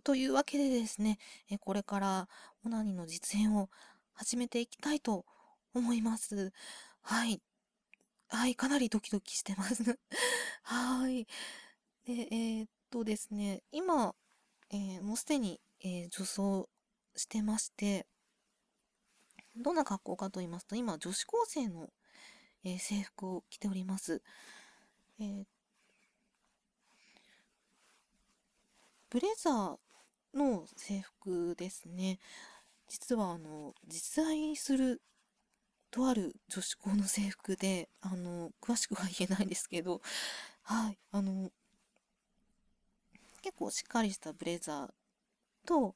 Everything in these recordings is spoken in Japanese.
というわけでですね、これからオナニーの実演を始めていきたいと思います。はい。はい、かなりドキドキしてます。はい。で、ですね、今、もうすでに、女装してまして、どんな格好かと言いますと、今、女子高生の、制服を着ております。えーブレザーの制服ですね。実は、実在するとある女子校の制服で、詳しくは言えないんですけど、はい、結構しっかりしたブレザーと、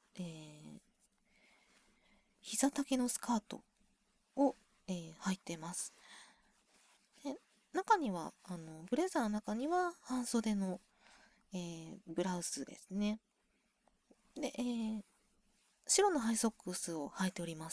膝丈のスカートを、履いてます。で、中には、ブレザーの中には半袖の、ブラウスですね。で、白のハイソックスを履いております。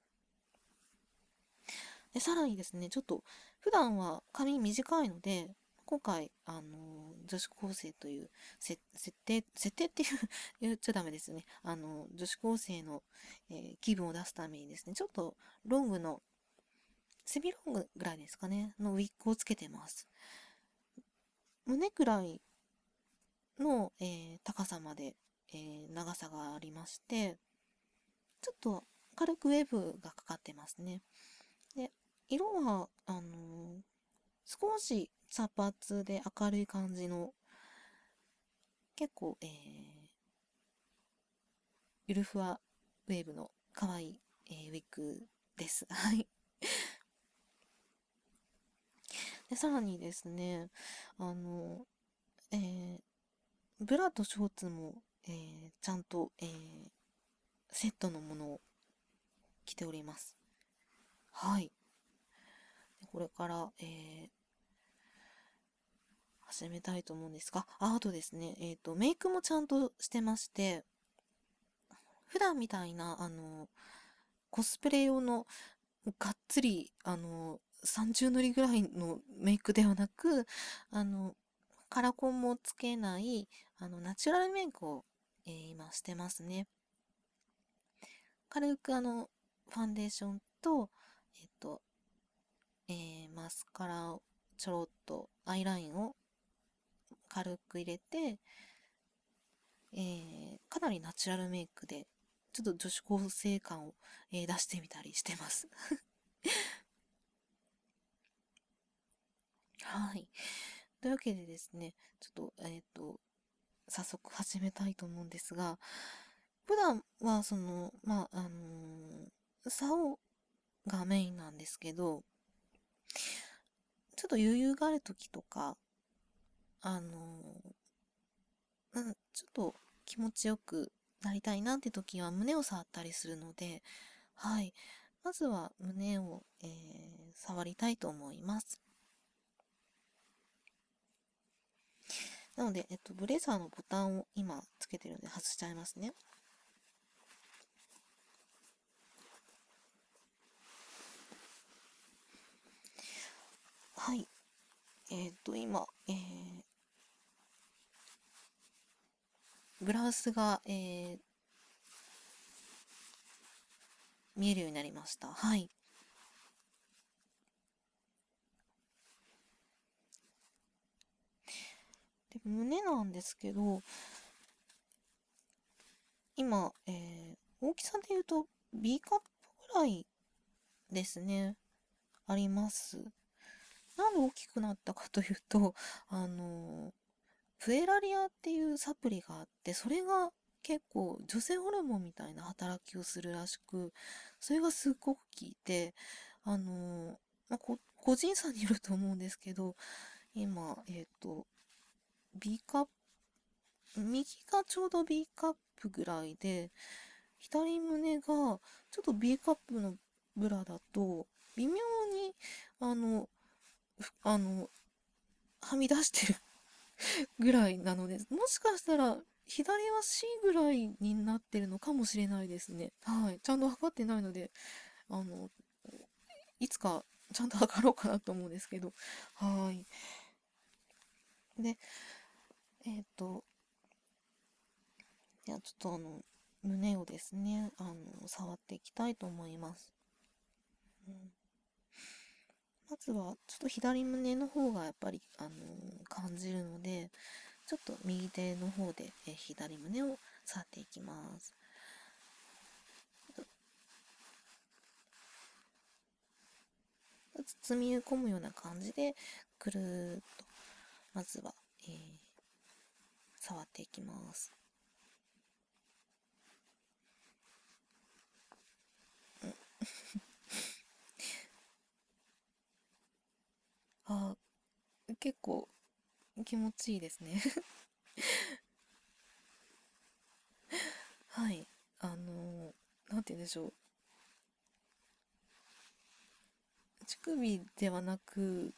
で、さらにですね、ちょっと、普段は髪短いので、今回、女子高生という設定っていう言っちゃダメですね。女子高生の、気分を出すためにですね、ちょっとロングの、セミロングぐらいですかね、のウィッグをつけてます。胸くらいの、高さまで、長さがありまして、ちょっと軽くウェーブがかかってますね。で、色は、少し茶髪で明るい感じの、結構、ゆるふわウェーブの可愛い、ウィッグです。はい。で、さらにですね、あの、えーブラとショーツも、ちゃんと、セットのものを着ております。はい。これから、始めたいと思うんですが、あとですね、メイクもちゃんとしてまして、普段みたいな、コスプレ用のがっつり、三重塗りぐらいのメイクではなく、あの、カラコンもつけない、ナチュラルメイクを、今してますね。軽くファンデーションと、えっと、マスカラをちょろっとアイラインを軽く入れて、かなりナチュラルメイクで、ちょっと女子高生感を、出してみたりしてます。はい。というわけでですね、ちょっと、早速始めたいと思うんですが、普段は、竿がメインなんですけど、ちょっと余裕がある時とか、あのちょっと気持ちよくなりたいなって時は胸を触ったりするので、はい。まずは胸を、触りたいと思います。なので、ブレザーのボタンを今つけてるので外しちゃいますね。はい。今、ブラウスが、見えるようになりました。はい。で、胸なんですけど、今、大きさで言うと B カップぐらいですね。あります。なんで大きくなったかというと、あの、プエラリアっていうサプリがあって、それが結構女性ホルモンみたいな働きをするらしく、それがすっごく効いて、あの、個人差によると思うんですけど、今、B カップ、右がちょうど B カップぐらいで、左胸がちょっと B カップのブラだと、微妙に、あの、ふあの、はみ出してるぐらいなので、もしかしたら左は C ぐらいになってるのかもしれないですね。はい。ちゃんと測ってないので、あの、いつかちゃんと測ろうかなと思うんですけど。はい。で、えっと、 ではちょっと胸をですね、触っていきたいと思います。うん、まずは、ちょっと左胸の方がやっぱり、感じるので、ちょっと右手の方で、左胸を触っていきます。包み込むような感じで、くるーっと、まずは、触っていきます。あ、結構気持ちいいですね。はい。なんて言うんでしょう。乳首ではなく、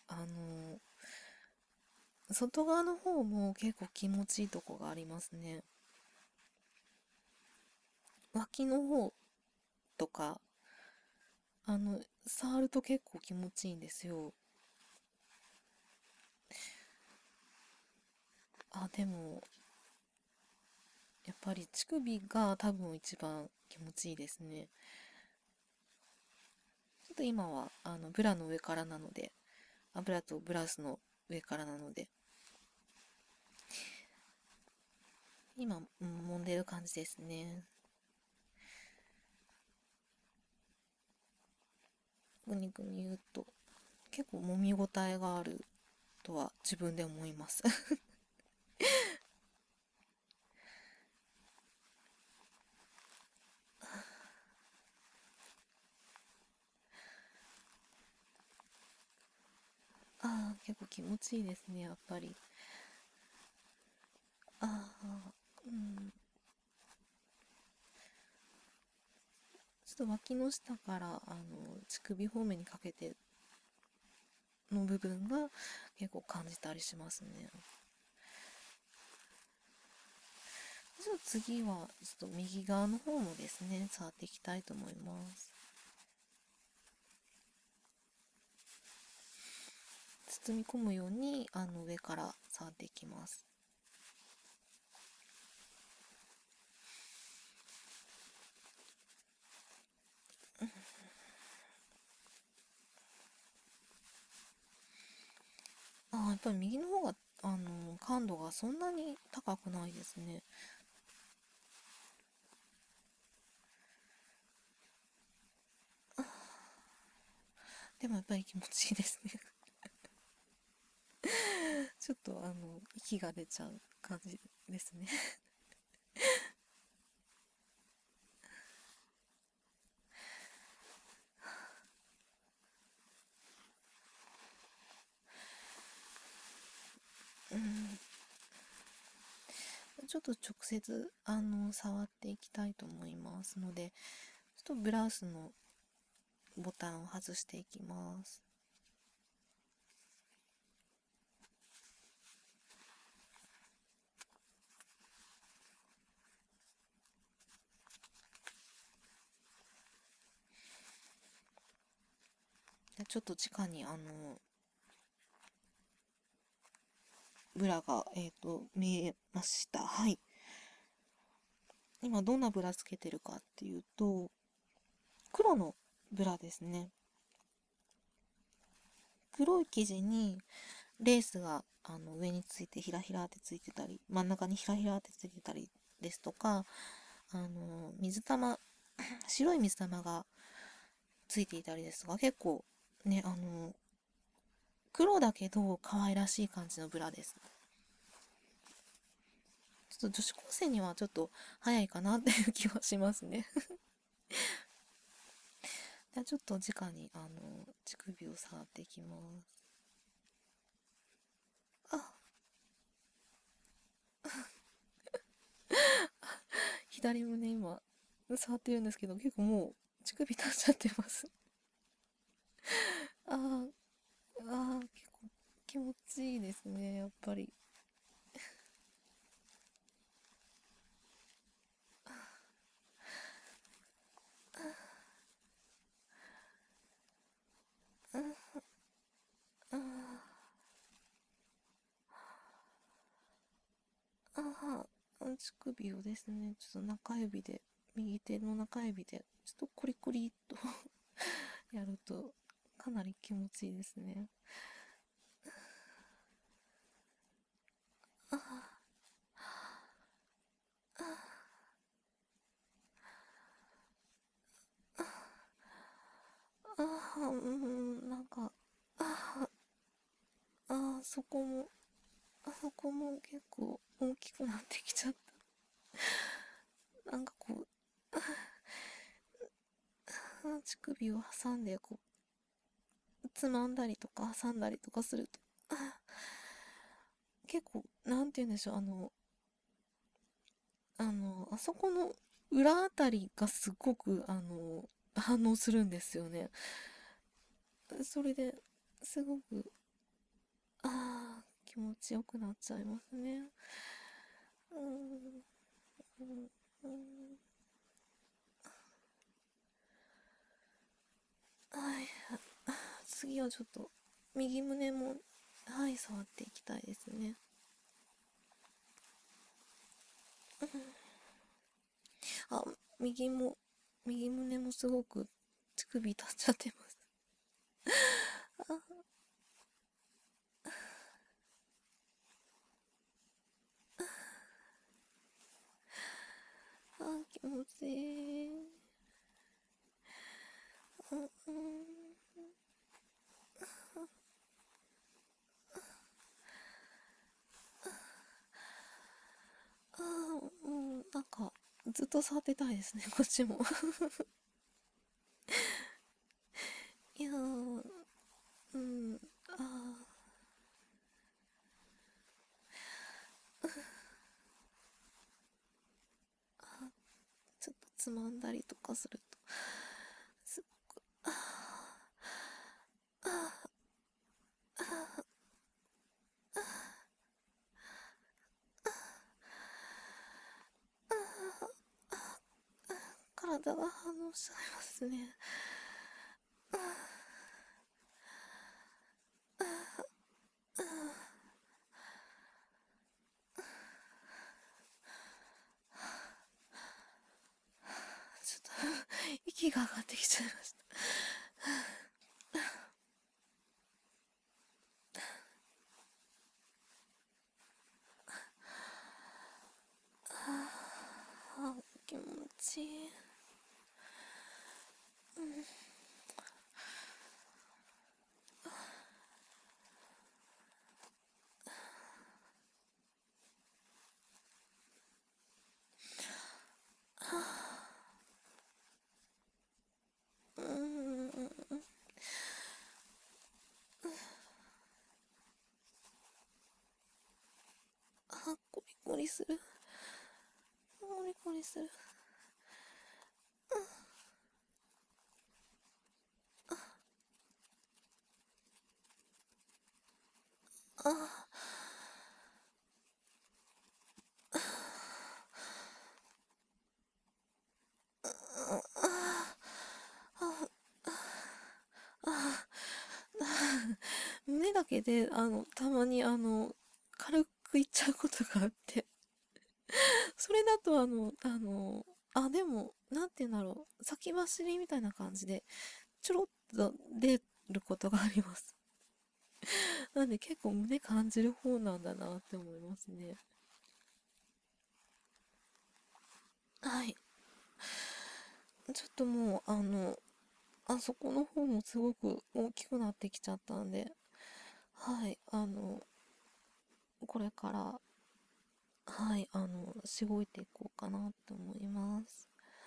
外側の方も結構気持ちいいとこがありますね。脇の方とか、触ると結構気持ちいいんですよ。あ、でも、やっぱり乳首が多分一番気持ちいいですね。ちょっと今は、ブラの上からなので、ブラとブラウスの上からなので、今、揉んでる感じですね。ぐにぐに言うと、結構揉み応えがあるとは自分で思います。ああ、結構気持ちいいですね、やっぱり。ああ、うん。ちょっと脇の下から、乳首方面にかけての部分が結構感じたりしますね。じゃあ次は、ちょっと右側の方もですね、触っていきたいと思います。包み込むように、上から触っていきます。ああ、やっぱり右の方が、感度がそんなに高くないですね。でもやっぱり気持ちいいですね。ちょっと、息が出ちゃう感じですね。うん。ちょっと直接、触っていきたいと思いますので、ちょっとブラウスのボタンを外していきます。でちょっと直に、ブラが、見えました。はい。今どんなブラつけてるかっていうと、黒のブラですね。黒い生地にレースが上についてひらひらってついてたり、真ん中にひらひらってついてたりですとか、水玉、白い水玉がついていたりですが、結構ね、黒だけど可愛らしい感じのブラです。ちょっと女子高生にはちょっと早いかなっていう気はしますね。じゃあちょっと直に乳首を触っていきます。あ、左胸今触ってるんですけど、結構もう乳首立っちゃってます。あー結構気持ちいいですね、やっぱり。あーあ足首をですね、ちょっと中指で、右手の中指で、ちょっとコリコリっとやると、かなり気持ちいいですね。なんか、あそこも、あそこも結構大きくなってきちゃった。なんかこう、足首を挟んで、こう、つまんだりとか挟んだりとかすると、結構、なんて言うんでしょう、あそこの裏あたりがすごく、反応するんですよね。それで、すごく、気持ちよくなっちゃいますね。うん、うん、うん。はい。次はちょっと、右胸も、はい、触っていきたいですね。あ、右も、右胸もすごく乳首立っちゃってます。気持ちいい。うん、うん、うん、なんか、ずっと触ってたいですね、こっちも。いやー、うん、ちょっとつまんだりとかすると、すっごく、体が反応しちゃいますね。ちょっと息が上がってきちゃいました。気持ちいい。うん、コリコリする。コリコリする。胸だけで、たまに軽くいっちゃうことがあって、それだとでも、なんて言うんだろう、先走りみたいな感じで、ちょろっと出ることがあります。なんで結構胸感じる方なんだなって思いますね。はい。ちょっともう、あそこの方もすごく大きくなってきちゃったんで、はい、これから、はい、しごいていこうかなって思います。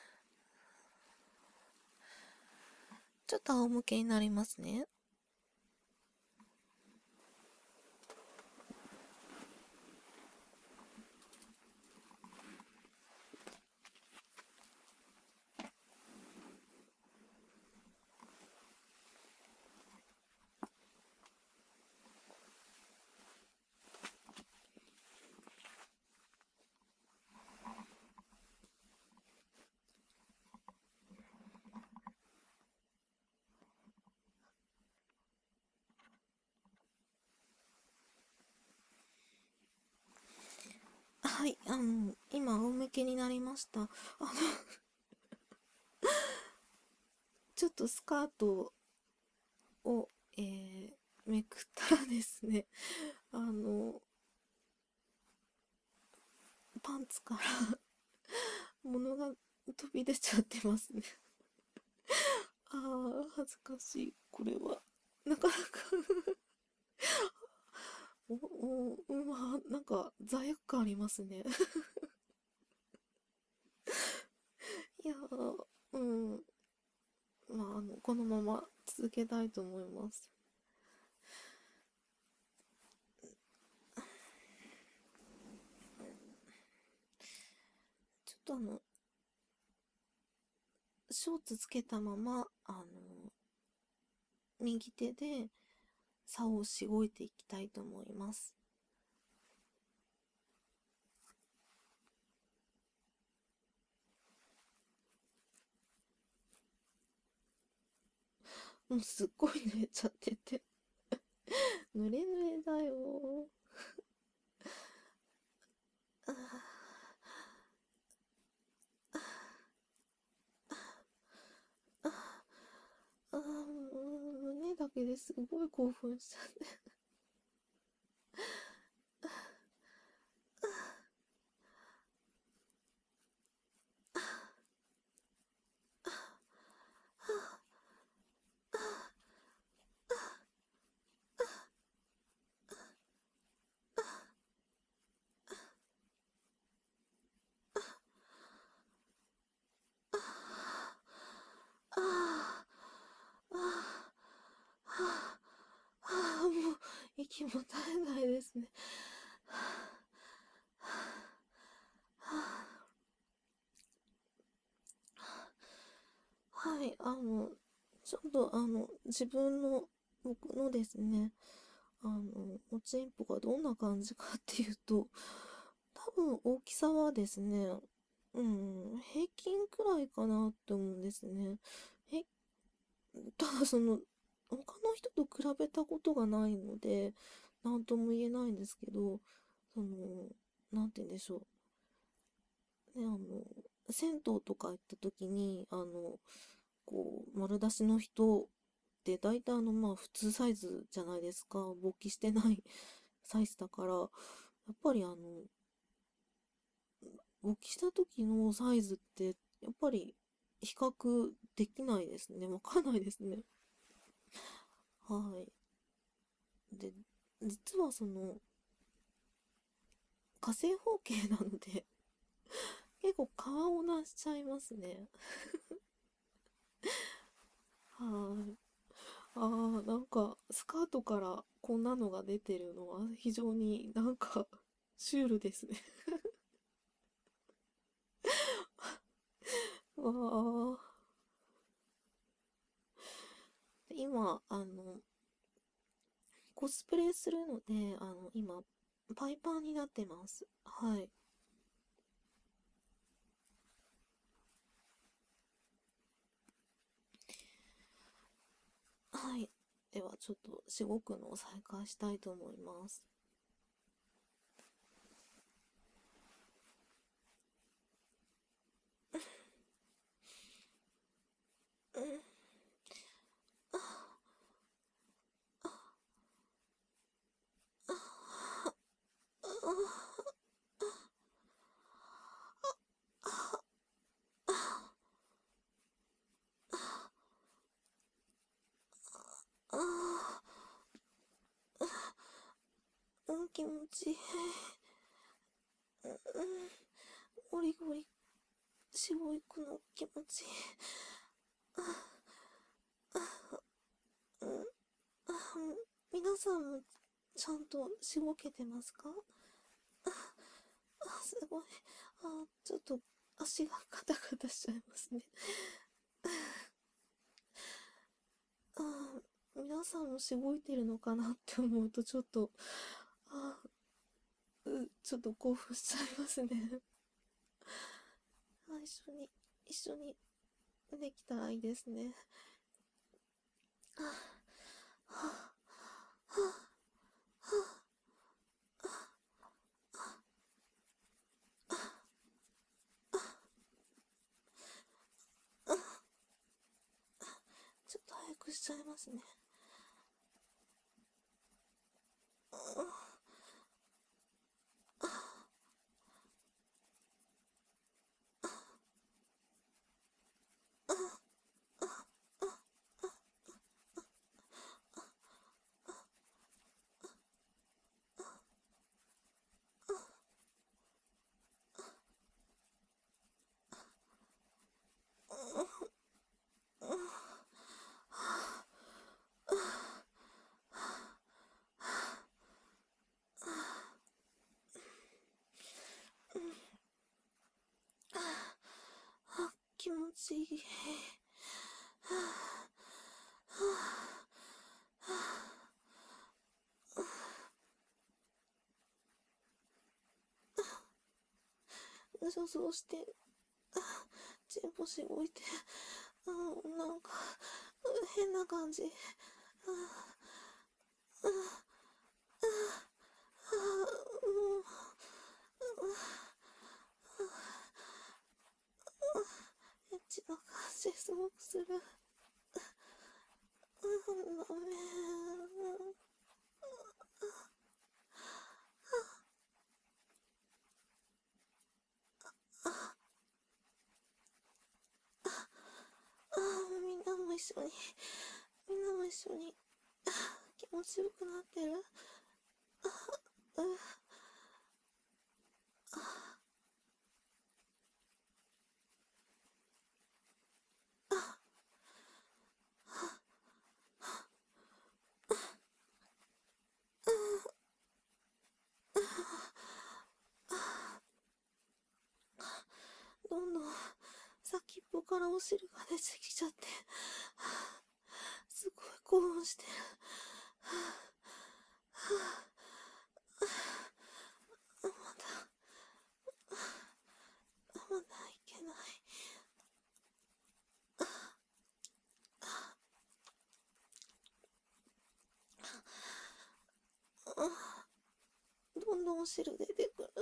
ちょっと仰向けになりますね。 はい、今、仰向けになりました。ちょっとスカートを、めくったらですね、あの、パンツから物が飛び出ちゃってますね。ああ、恥ずかしい。これは。なかなかまあ、なんか罪悪感ありますね。いやー、うん。まあ、このまま続けたいと思います。ちょっとショーツつけたまま、右手で竿をしごいていきたいと思います。もうすっごい濡れちゃってて。濡れ濡れだよ。ああ、ああ、もう胸だけですごい興奮しちゃって。ああ、ああ、ああ、もう息も絶えないですね。はい、ちょっと自分の、僕のですね、おちんぽがどんな感じかっていうと、多分大きさはですね、うん、平均くらいかなって思うんですね。へ、ただ他の人と比べたことがないので、なんとも言えないんですけど、その、なんて言うんでしょう。ね、銭湯とか行った時に、こう、丸出しの人って大体まあ普通サイズじゃないですか。勃起してないサイズだから、やっぱり勃起した時のサイズって、やっぱり比較できないですね。わかんないですね。はい。で、実は火正方形なので結構顔を出しちゃいますね。はい。ああ、なんか、スカートからこんなのが出てるのは非常になんか、シュールですね。わあ。今、コスプレするので、今、パイパンになってます。はい。はい。では、ちょっと、しごくのを再開したいと思います。うん、ああ、うん、気持ちいい。うん、ゴリゴリ、しごいくの気持ちいい。うん、あ、皆さんも、ちゃんとしごけてますか？あ、すごい。あ、ちょっと、足がカタカタしちゃいますね。あ、皆さんもしごいてるのかなって思うと、ちょっと、あ、ちょっと興奮しちゃいますね。あ、一緒にできたらいいですね。 くしちゃいますね。気持ちいい。そうして、チンポしごいて、なんか、変な感じ。エッチな感じすごくする。ダメ。みんなも一緒に、気持ちよくなってる。どんどん先っぽからお汁が出てきちゃって、すごい興奮してる。まだいけない。どんどんお汁出てくる。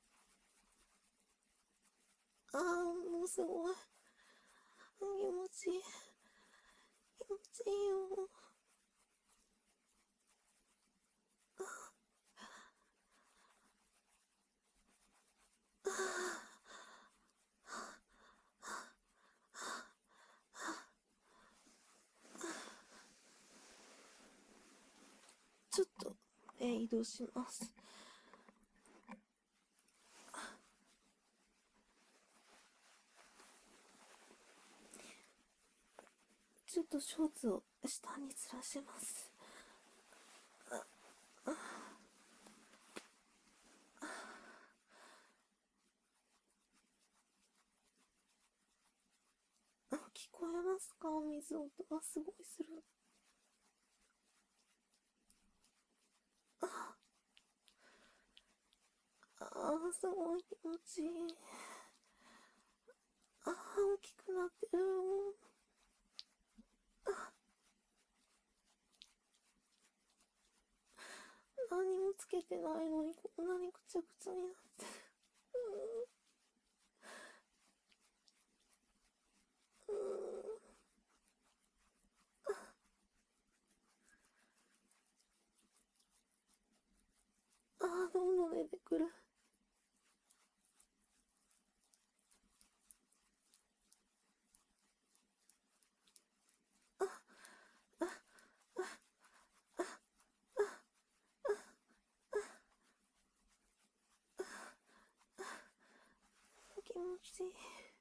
もうすごい。気持ちいい。気持ちいいよ。ちょっと、移動します。ちょっとショーツを下にずらします。聞こえますか？水音がすごいする。すごい気持ちいい。大きくなってる。何もつけてないのにこんなにくちゃくちゃになってる。どんどん出てくる。気持ちいい。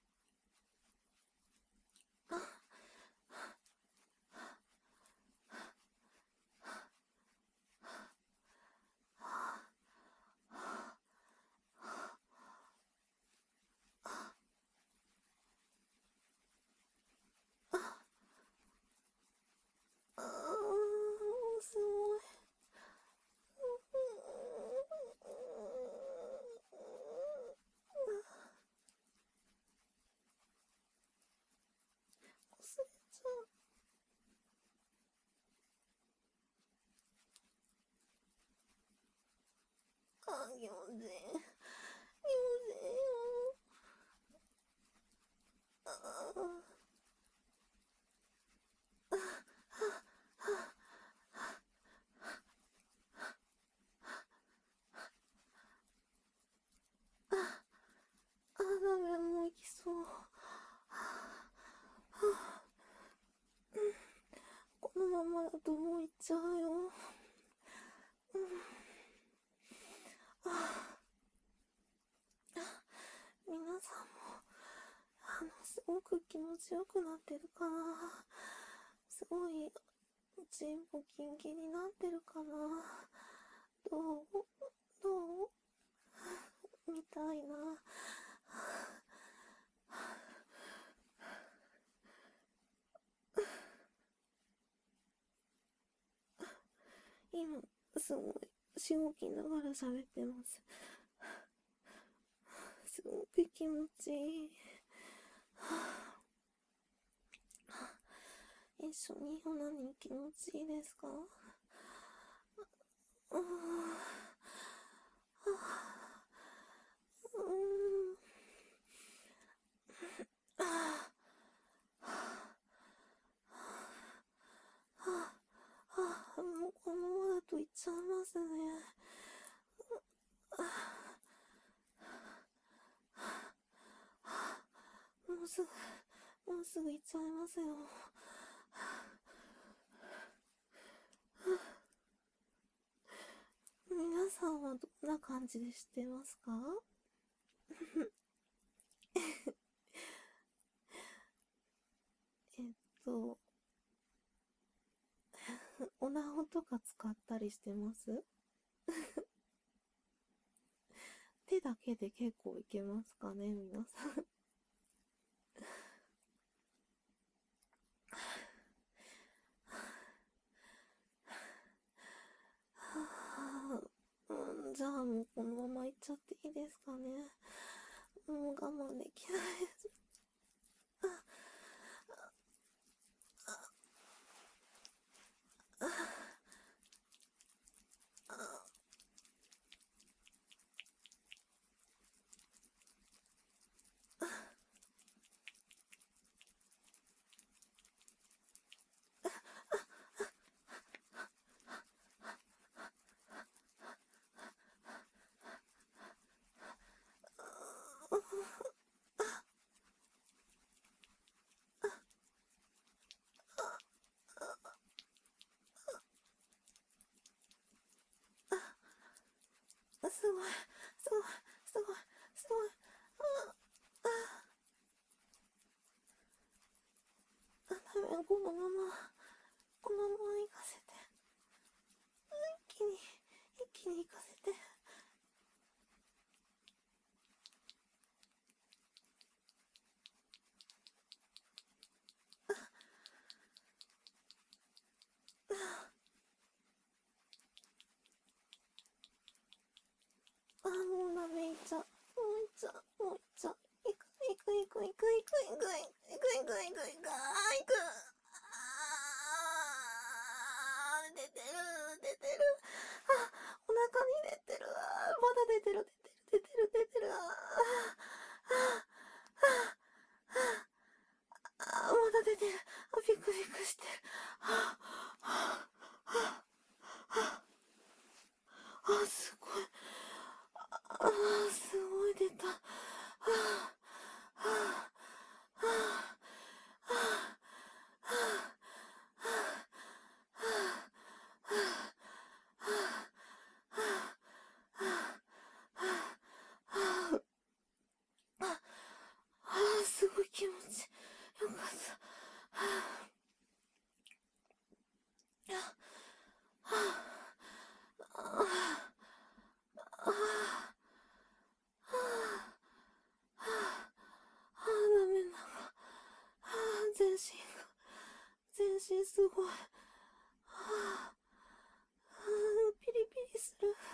すごい。忘れちゃう。気持ちいい。気持ちいいよ。 ごく気持ちよくなってるかな。すごい、チンポキンキンになってるかな。どうみたいな。今、すごい、しごきながら喋ってます。すごく気持ちいい。一緒にオナニー気持ちいいですか？うーん。もうこのままだといっちゃいますね。もうすぐ行っちゃいますよ。皆さんはどんな感じでしてますか？えっと、おなほとか使ったりしてます？手だけで結構いけますかね、皆さん。じゃあもうこのまま行っちゃっていいですかね。もう我慢できないです。すごい、すごい、すごい、すごい。ダメ、このまま行かせて。一気に行かせて。もうダメ、行っちゃう。もう行っちゃう。もう行っちゃう。行く。出てる。お腹に出てる。まだ出てる。まだ出てる。ビクビクしてる。すごい。すごい出た。すごい気持ちよかったダメだ。全身すごい。ピリピリする。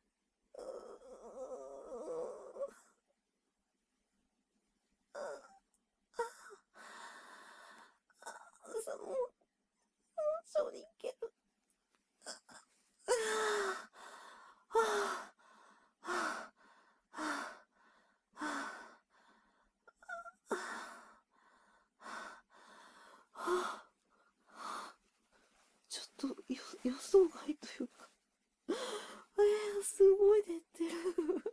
もうちょいける。ちょっと予想外というか、すごい出てる。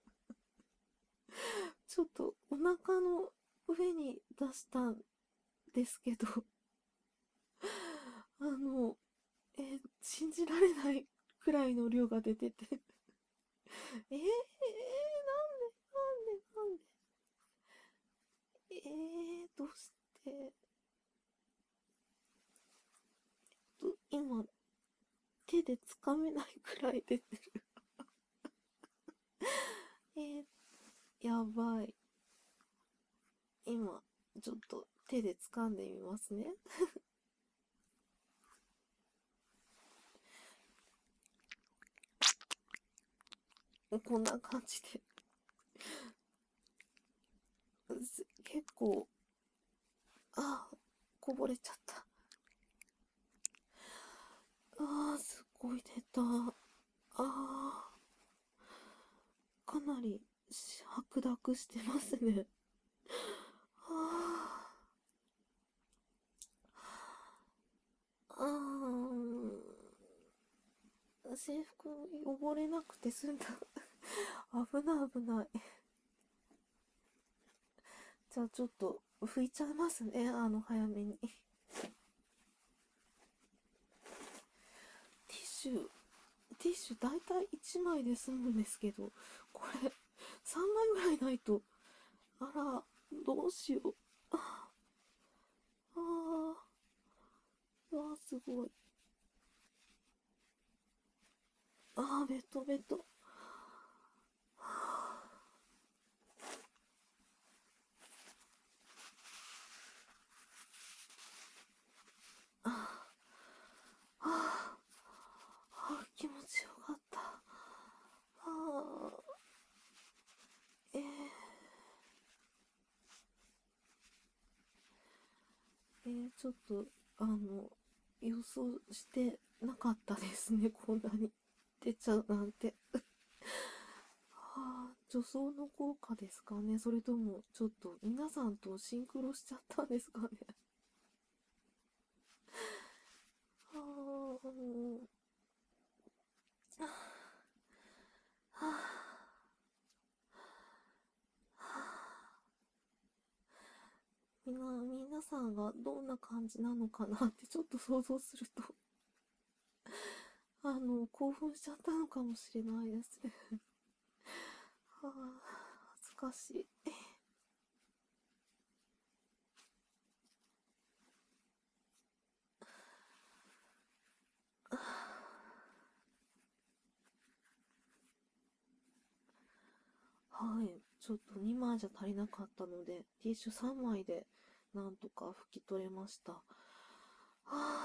ちょっとお腹の上に出したんですけど、あの、信じられないくらいの量が出てて。なんで今、手でつかめないくらい出てる。やばい。今、ちょっと手で掴んでみますね。こんな感じで。結構、こぼれちゃった。すっごい出た。かなり白濁してますね。ああ制服汚れなくて済んだ。危ない危ない。じゃあちょっと拭いちゃいますね。早めに。ティッシュ大体1枚で済むんですけど、これ3枚ぐらいないと、あら、どうしよう。ああすごい。ベトベト。気持ちよかった。あー、ちょっと、予想してなかったですね。こんなに出ちゃうなんて。女装の効果ですかね。それとも、ちょっと皆さんとシンクロしちゃったんですかね。あー、皆さんがどんな感じなのかなってちょっと想像すると、興奮しちゃったのかもしれないですね。恥ずかしい。はい。ちょっと2枚じゃ足りなかったので、ティッシュ3枚でなんとか拭き取れました。